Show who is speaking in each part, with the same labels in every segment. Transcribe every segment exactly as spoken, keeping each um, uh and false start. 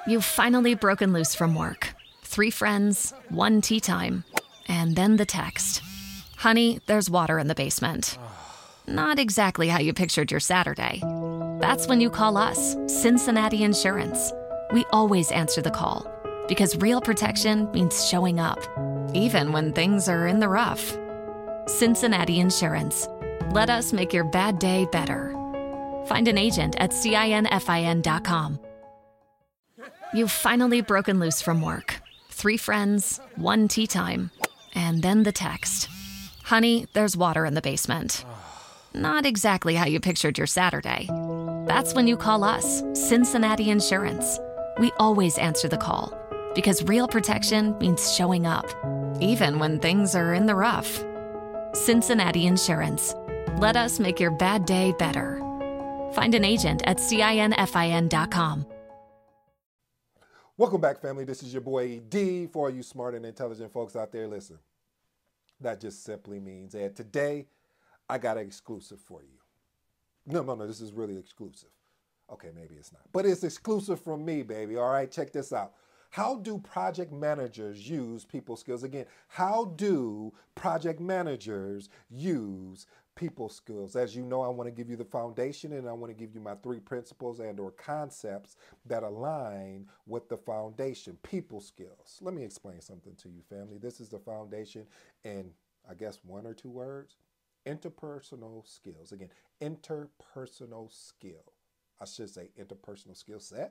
Speaker 1: You've finally broken loose from work. Three friends, one tea time, and then the text. Honey, there's water in the basement. Not exactly how you pictured your Saturday. That's when you call us, Cincinnati Insurance. We always answer the call because real protection means showing up, even when things are in the rough. Cincinnati Insurance. Let us make your bad day better. Find an agent at cinfin dot com. You've finally broken loose from work. Three friends, one tea time, and then the text. Honey, there's water in the basement. Not exactly how you pictured your Saturday. That's when you call us, Cincinnati Insurance. We always answer the call because real protection means showing up, even when things are in the rough. Cincinnati Insurance. Let us make your bad day better. Find an agent at cinfin dot com.
Speaker 2: Welcome back, family. This is your boy E D. For all you smart and intelligent folks out there, listen. That just simply means that today I got an exclusive for you. No, no, no, this is really exclusive. Okay, maybe it's not. But it's exclusive from me, baby. All right, check this out. How do project managers use people skills? Again, how do project managers use people skills? As you know, I want to give you the foundation, and I want to give you my three principles and or concepts that align with the foundation, people skills. Let me explain something to you, family. This is the foundation in, I guess, one or two words. Interpersonal skills. Again, interpersonal skill. I should say interpersonal skill set.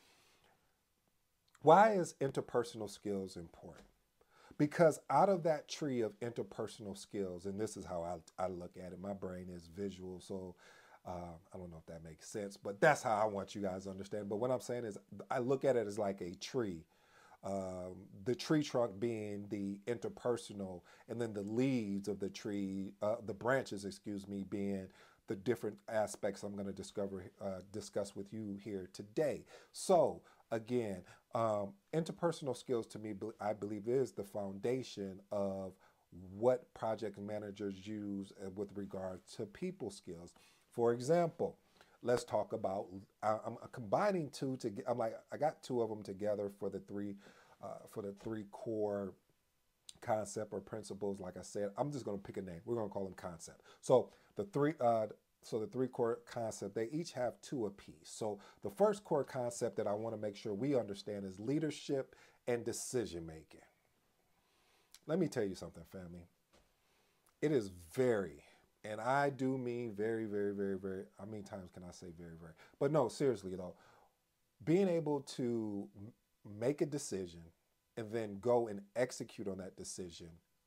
Speaker 2: Why is interpersonal skills important? Because out of that tree of interpersonal skills, and this is how I, I look at it, my brain is visual, so uh, I don't know if that makes sense, but that's how I want you guys to understand. But what I'm saying is I look at it as like a tree. Um, the tree trunk being the interpersonal, and then the leaves of the tree, uh, the branches, excuse me, being the different aspects I'm going to discover, uh, discuss with you here today. So again, um, interpersonal skills to me, I believe, is the foundation of what project managers use with regard to people skills. For example, let's talk about, I, I'm combining two to, I'm like, I got two of them together for the three, uh, for the three core concept or principles. Like I said, I'm just going to pick a name. We're going to call them concept. So the three, uh, so the three core concept, they each have two apiece. So the first core concept that I want to make sure we understand is leadership and decision making. Let me tell you something, family. It is very, and I do mean very, very, very, very, how many times can I say very, very? But no, seriously though, being able to make a decision and then go and execute on that decision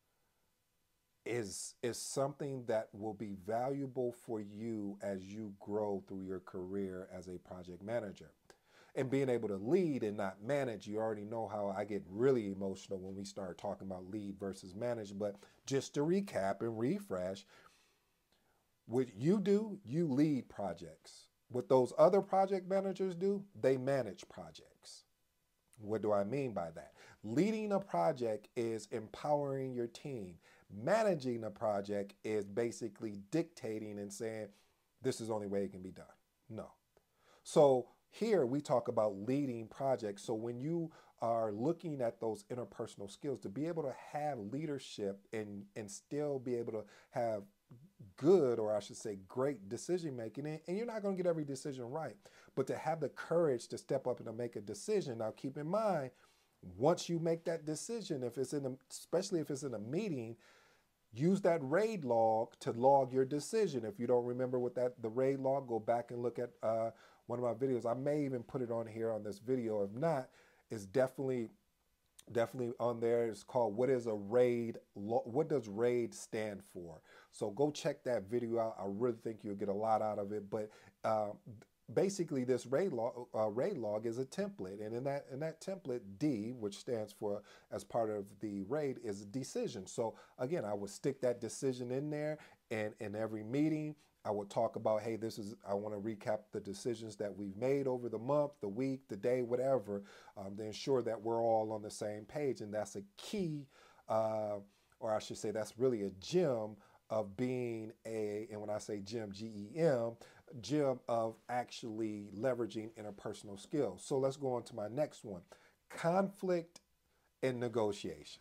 Speaker 2: is, is something that will be valuable for you as you grow through your career as a project manager. And being able to lead and not manage, you already know how I get really emotional when we start talking about lead versus manage. But just to recap and refresh, what you do, you lead projects. What those other project managers do, they manage projects. What do I mean by that? Leading a project is empowering your team. Managing a project is basically dictating and saying, this is the only way it can be done. No. So here we talk about leading projects. So when you are looking at those interpersonal skills, to be able to have leadership and, and still be able to have good, or I should say great decision making, and, and you're not going to get every decision right, but to have the courage to step up and to make a decision. Now keep in mind, once you make that decision, if it's in a, especially if it's in a meeting, use that RAID log to log your decision. If you don't remember what that, the RAID log, go back and look at uh, one of my videos. I may even put it on here on this video. If not, it's definitely, definitely on there. It's called, what is a RAID, what does RAID stand for? So go check that video out. I really think you'll get a lot out of it. But uh, basically this RAID log, uh, RAID log is a template. And in that, in that template, D, which stands for, as part of the RAID, is a decision. So again, I would stick that decision in there, and in every meeting, I would talk about, hey, this is, I want to recap the decisions that we've made over the month, the week, the day, whatever, um, to ensure that we're all on the same page. And that's a key, uh, or I should say that's really a gem of being a, and when I say gem, G E M, gem of actually leveraging interpersonal skills. So let's go on to my next one, conflict and negotiation.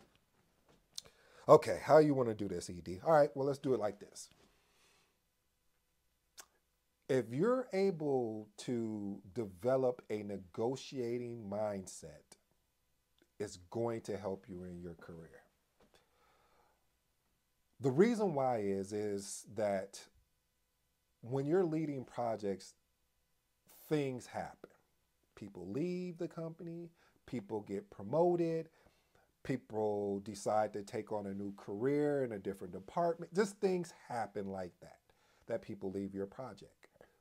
Speaker 2: Okay, how you want to do this, E D? All right, well, let's do it like this. If you're able to develop a negotiating mindset, it's going to help you in your career. The reason why is, is that when you're leading projects, things happen. People leave the company, people get promoted, people decide to take on a new career in a different department. Just things happen like that, that people leave your project.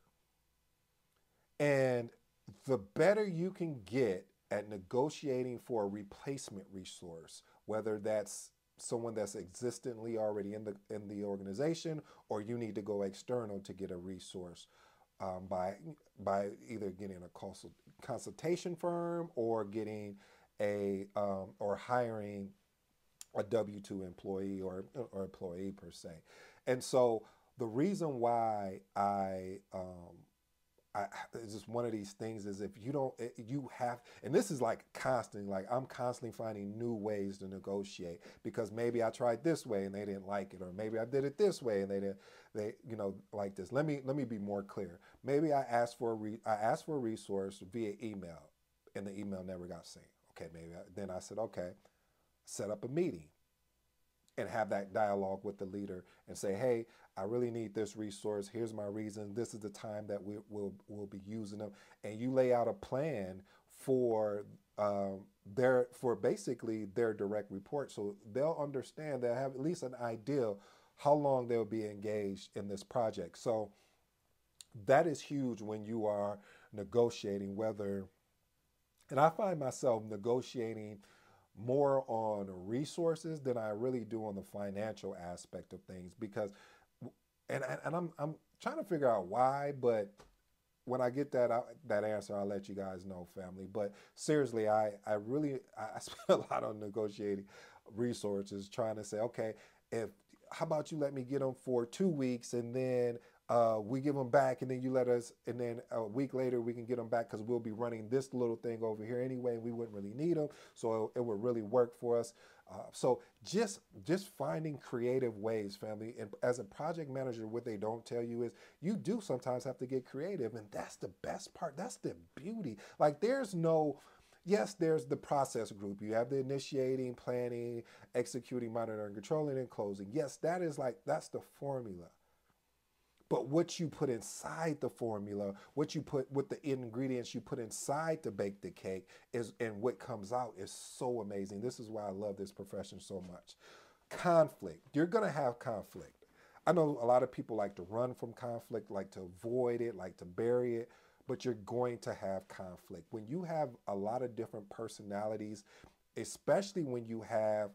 Speaker 2: And the better you can get at negotiating for a replacement resource, whether that's someone that's existently already in the in the organization, or you need to go external to get a resource um, by by either getting a consult, consultation firm or getting a um, or hiring a W two employee or or employee per se. And so the reason why I um, I, it's just one of these things is if you don't, you have, and this is like constantly, like I'm constantly finding new ways to negotiate because maybe I tried this way and they didn't like it, or maybe I did it this way and they didn't, they, you know, like this. Let me, let me be more clear. Maybe I asked for a, re, I asked for a resource via email and the email never got seen. Okay, maybe I, then I said, okay, set up a meeting and have that dialogue with the leader and say, hey, I really need this resource. Here's my reason. This is the time that we will will be using them. And you lay out a plan for um, their for basically their direct report, so they'll understand. They'll have at least an idea how long they'll be engaged in this project. So that is huge when you are negotiating. Whether, and I find myself negotiating more on resources than I really do on the financial aspect of things, because and and I'm I'm trying to figure out why, but when I get that that answer, I'll let you guys know, family. But seriously, I I really I spend a lot on negotiating resources, trying to say, okay, if how about you let me get them for two weeks and then uh, we give them back, and then you let us, and then a week later we can get them back because we'll be running this little thing over here anyway, and we wouldn't really need them, so it, it would really work for us. Uh, so just just finding creative ways, family. And as a project manager, what they don't tell you is you do sometimes have to get creative, and that's the best part. That's the beauty. Like there's no, yes, there's the process group. You have the initiating, planning, executing, monitoring, controlling, and closing. Yes, that is like, that's the formula. But what you put inside the formula, what you put with the ingredients you put inside to bake the cake is, and what comes out is so amazing. This is why I love this profession so much. Conflict. You're going to have conflict. I know a lot of people like to run from conflict, like to avoid it, like to bury it, but you're going to have conflict. When you have a lot of different personalities, especially when you have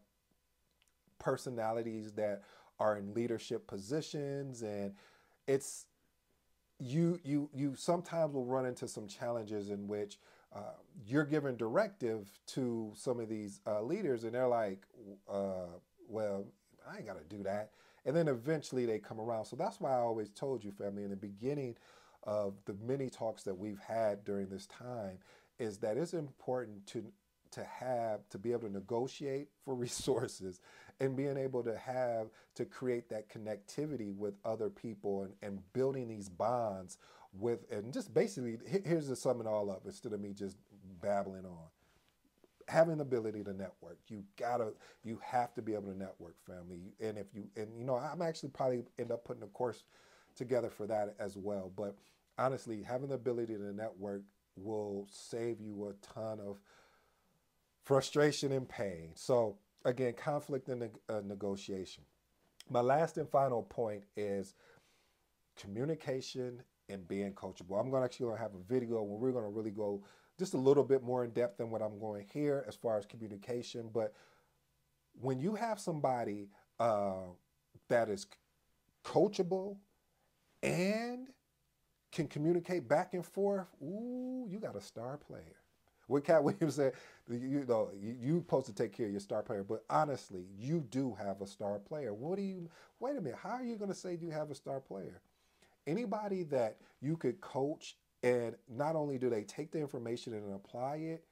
Speaker 2: personalities that are in leadership positions, and it's you you you sometimes will run into some challenges in which uh, you're giving directive to some of these uh, leaders, and they're like, uh, well, I ain't got to do that. And then eventually they come around. So that's why I always told you, family, in the beginning of the many talks that we've had during this time, is that it's important to to have, to be able to negotiate for resources, and being able to have, to create that connectivity with other people, and, and building these bonds with, and just basically, here's the sum it all up, instead of me just babbling on. Having the ability to network, you gotta, you have to be able to network, family. And if you, and you know, I'm actually probably end up putting a course together for that as well. But honestly, having the ability to network will save you a ton of frustration and pain. So again, conflict and uh, negotiation. My last and final point is communication and being coachable. I'm going to actually have a video where we're going to really go just a little bit more in depth than what I'm going here as far as communication. But when you have somebody uh, that is coachable and can communicate back and forth, ooh, you got a star player. What Cat Williams said, you know, you, you supposed to take care of your star player, but honestly, you do have a star player. What do you, wait a minute, how are you going to say you have a star player? Anybody that you could coach, and not only do they take the information and apply it,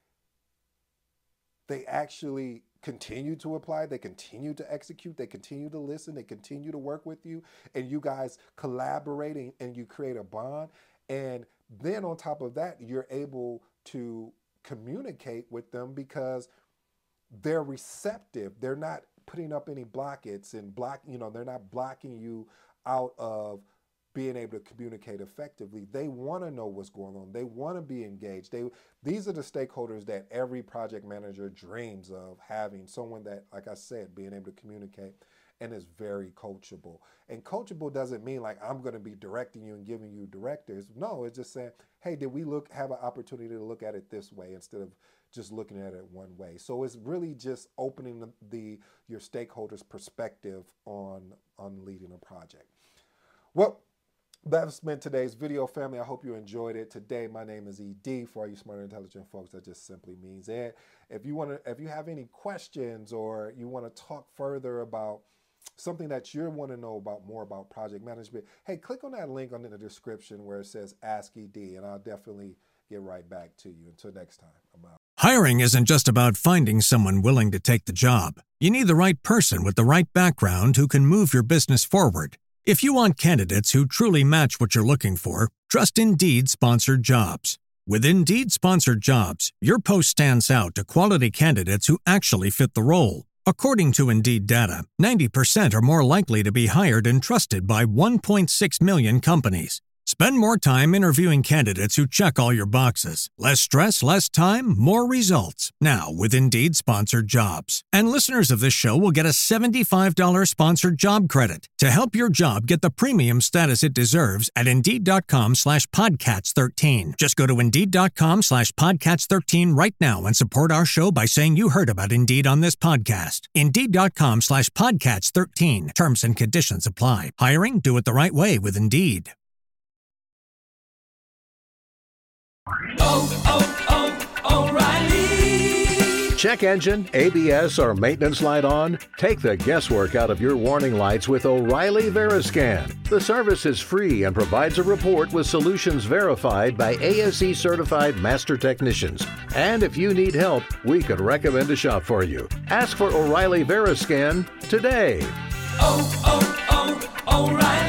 Speaker 2: they actually continue to apply, they continue to execute, they continue to listen, they continue to work with you, and you guys collaborating and you create a bond. And then on top of that, you're able to communicate with them because they're receptive. They're not putting up any blockades and block, you know, they're not blocking you out of being able to communicate effectively. They want to know what's going on. They want to be engaged. They, these are the stakeholders that every project manager dreams of having, someone that, like I said, being able to communicate and is very coachable. And coachable doesn't mean like I'm going to be directing you and giving you directives. No, it's just saying, hey, did we look have an opportunity to look at it this way instead of just looking at it one way? So it's really just opening the, the your stakeholders' perspective on on leading a project. Well, that's been today's video, family. I hope you enjoyed it. Today, my name is E D. For all you smart and intelligent folks, that just simply means Ed. If you want to, if you have any questions or you want to talk further about something that you want to know about more about project management, hey, click on that link on in the description where it says Ask E D, and I'll definitely get right back to you. Until next time, I'm out.
Speaker 3: Hiring isn't just about finding someone willing to take the job. You need the right person with the right background who can move your business forward. If you want candidates who truly match what you're looking for, trust Indeed Sponsored Jobs. With Indeed Sponsored Jobs, your post stands out to quality candidates who actually fit the role. According to Indeed data, ninety percent are more likely to be hired and trusted by one point six million companies. Spend more time interviewing candidates who check all your boxes. Less stress, less time, more results. Now with Indeed Sponsored Jobs. And listeners of this show will get a seventy-five dollars sponsored job credit to help your job get the premium status it deserves at Indeed.com slash Podcats13. Just go to Indeed.com slash Podcats13 right now and support our show by saying you heard about Indeed on this podcast. Indeed.com slash Podcats13. Terms and conditions apply. Hiring? Do it the right way with Indeed.
Speaker 4: Oh, oh, oh, O'Reilly.
Speaker 5: Check engine, A B S, or maintenance light on? Take the guesswork out of your warning lights with O'Reilly Veriscan. The service is free and provides a report with solutions verified by A S E certified master technicians. And if you need help, we could recommend a shop for you. Ask for O'Reilly Veriscan today.
Speaker 4: Oh, oh, oh, O'Reilly.